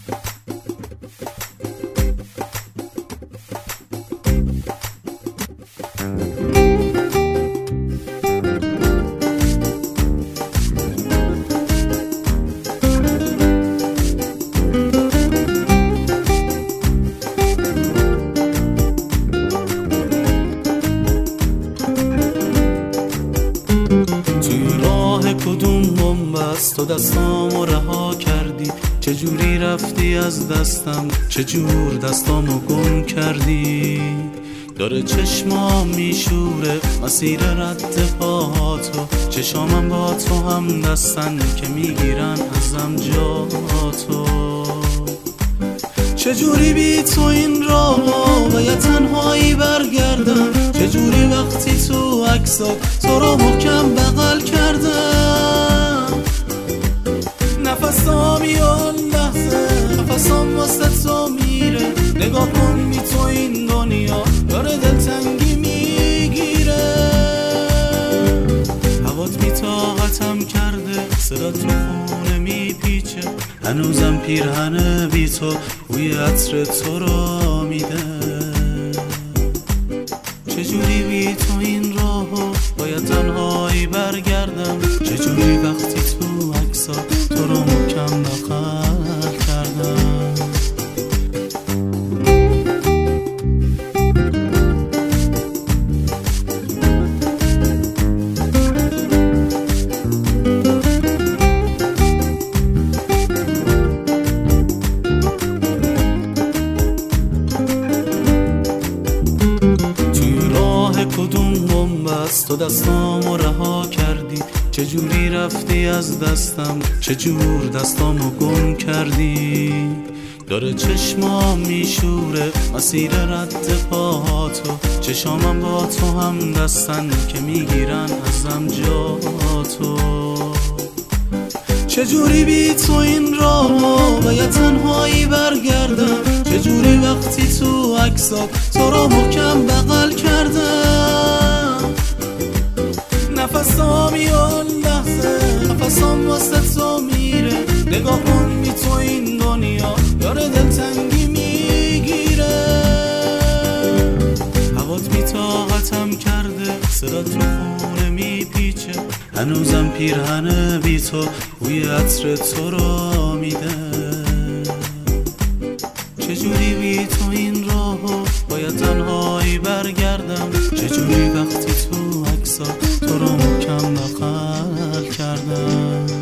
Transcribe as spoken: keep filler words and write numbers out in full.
تو دستامو رها کردی، چجوری رفتی از دستم، چجور دستامو گم کردی. داره چشمام میشوره مسیر رد پاهاتو، چشامم با تو هم دستن که میگیرن ازم جاتو. چجوری بی تو این راهو باید تنهایی برگردم، چجوری وقتی تو عکسات تو رو محکم بغل کردم. نفسام میان لحظه نفسام واسه تو میره، نگاه کن بی تو این دنیا داره دلتنگی میگیره. هوات بی طاقتم کرده، صدا تو خونه میپیچه، هنوزم پیرهن بی تو بوی عطر تو رو میده. چجوری بی تو این راهو باید تنهایی برگردم، چجوری وقتی تو عکسا تو رو محکم بغل کردم. کدوم بنبست تو دستامو رها کردی، چجوری رفتی از دستم، چجور دستامو گم کردی. داره چشمام میشوره مسیر رد پاهاتو، چشامم با تو هم دستن که میگیرن ازم جاتو. چجوری بی تو این راهو باید تنهایی برگردم، چجوری وقتی تو عکسات تو رو محکم بغل کردم. نفسام میان لحظه نفسام واسه تو میره، نگاه کن بی تو این دنیا داره دلتنگی میگیره. هوات بی طاقتم کرده، صدا تو خونه میپیچه، هنوزم پیرهن بی تو بوی عطر تو رو میده. چجوری بی تو این راهو باید تنهایی برگردم، چجوری وقتی تو عکسات تو رو محکم بغل کردم.